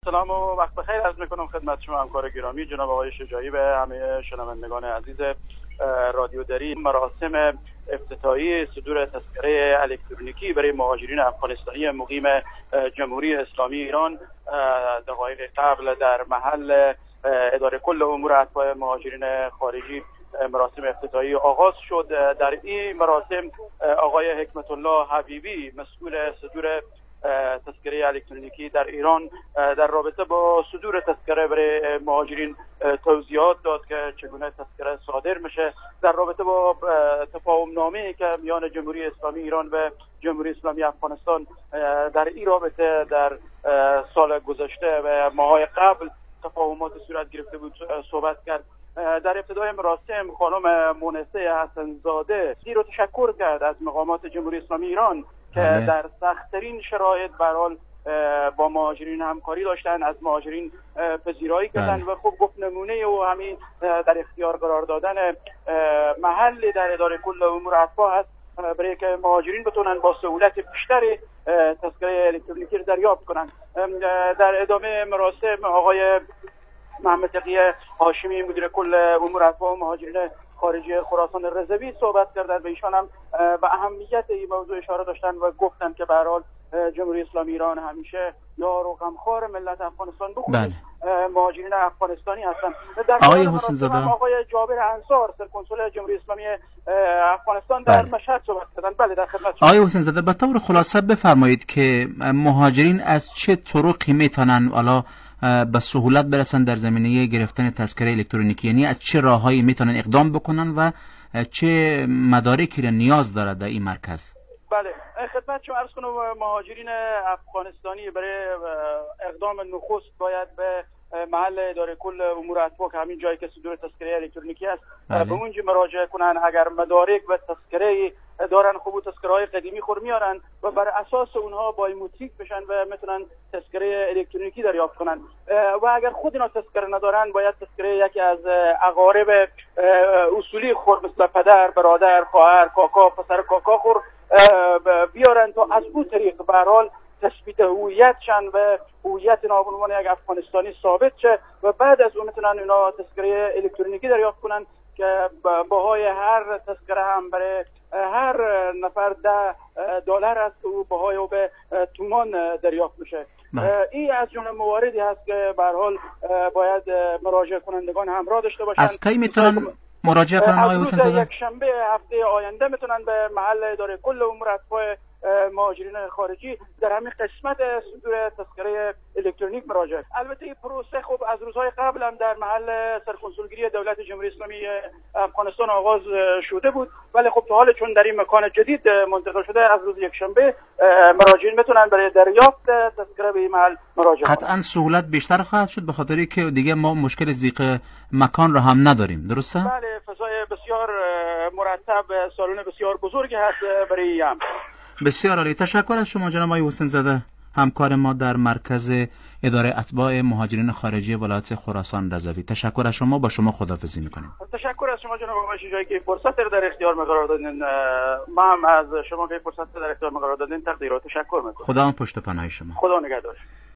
سلام و وقت بخیر عرض میکنم خدمت شما همکار گرامی جناب آقای شجاعی به همه شنوندگان عزیز رادیو دری. مراسم افتتاحی صدور تذکره الکترونیکی برای مهاجرین افغانستانی مقیم جمهوری اسلامی ایران دقایق قبل در محل اداره کل امور اتباع مهاجرین خارجی مراسم افتتاحی آغاز شد. در این مراسم آقای حکمت الله حبیبی مسئول صدور تذکره الکترونیکی در ایران در رابطه با صدور تذکره برای مهاجرین توضیحات داد که چگونه تذکره صادر میشه، در رابطه با تفاهم نامه‌ای که میان جمهوری اسلامی ایران و جمهوری اسلامی افغانستان در این رابطه در سال گذشته و ماهای قبل تفاهمات صورت گرفته بود صحبت کرد. در ابتدای مراسم خانم مونسه حسن‌زاده زیرا تشکر کرد از مقامات جمهوری اسلامی ایران که در سخت‌ترین شرایط به هر حال با مهاجرین همکاری داشتن، از مهاجرین پذیرایی کردن و خب گفت نمونه و همین در اختیار قرار دادن محل در اداره کل امور اتباع هست برای که مهاجرین بتونن با سهولت بیشتری تذکره الکترونیکی رو دریافت کنن. در ادامه مراسم آقای محمد تقی هاشمی مدیر کل امور اتباع و مهاجرین خارجی خراسان رضوی صحبت کردند و ایشان هم به اهمیت این موضوع اشاره داشتن و گفتند که به هر حال جمهوری اسلامی ایران همیشه یار و غمخوار ملت افغانستان بخصوص مهاجرین افغانستانی هستند. آقای حسین زاده آقای جابر انصار سرکنسول جمهوری اسلامی افغانستان در مشهد صحبت کردند. بله در خدمت شما. آقای حسین زاده به طور خلاصه بفرمایید که مهاجرین از چه طرقی میتونن حالا به سهولت برسن در زمینه گرفتن تذکره الکترونیکی، یعنی از چه راههایی میتونن اقدام بکنن و چه مدارکی را نیاز داره در این مرکز؟ بله خدمت شما عرض کنم مهاجرین افغانستانی برای اقدام نخست باید به محل اداره کل امور اتباع که همین جایی که صدور تذکره الکترونیکی است به اونجا مراجعه کنن. اگر مدارک و تذکره دارن خوب تذکره‌های قدیمی خور میارن و بر اساس اونها بایومتریک بشن و میتونن تذکره الکترونیکی دریافت کنن. و اگر خود اینا تذکره ندارن باید تذکره یکی از اقارب اصولی خور مثل پدر، برادر، خواهر، کاکا، پسر کاکا خور بیارن تا از اون طریق به هر حال تثبیت هویت شن و هویت اینا به عنوان یک افغانستانی ثابت شه و بعد از اون میتونن اینا تذکره الکترونیکی دریافت کنن که بهای هر تذکره هم برای هر نفر $10 است و بهای او به تومان دریافت میشه. این از جمله مواردی هست که به هر حال باید مراجعه کنندگان همراه داشته باشن. از کی میتونن مراجعه کنن آقای حسین زاده؟ یک شنبه هفته آینده میتونن به محل اداره کل امور اتباع مهاجرین خارجی در همین قسمت صدور تذکره الکترونیک مراجعه. البته این پروسه خب از روزهای قبل هم در محل سرکنسولگری دولت جمهوری اسلامی افغانستان آغاز شده بود، ولی خب تا حال چون در این مکان جدید منتقل شده از روز یک شنبه مراجعین میتونن برای دریافت تذکره به این محل مراجعه کنند. قطعا سهولت بیشتر خواهد شد به خاطری که دیگه ما مشکل ضیق مکان را هم نداریم، درسته؟ بله فضای بسیار مرتب، سالن بسیار بزرگی هست برای هم. بسیار عالی، تشکر از شما جناب آقای حسین زاده همکار ما در مرکز اداره اتباع مهاجرین خارجی ولایت خراسان رضوی. تشکر از شما، با شما خداحافظی میکنیم. تشکر از شما جناب آقای شجاعی که فرصت رو در اختیار ما قرار دادین. ما هم از شما که فرصت رو در اختیار ما قرار دادین تقدیر و تشکر میکنم. خدا پشت و پناه شما. خدا نگهدار.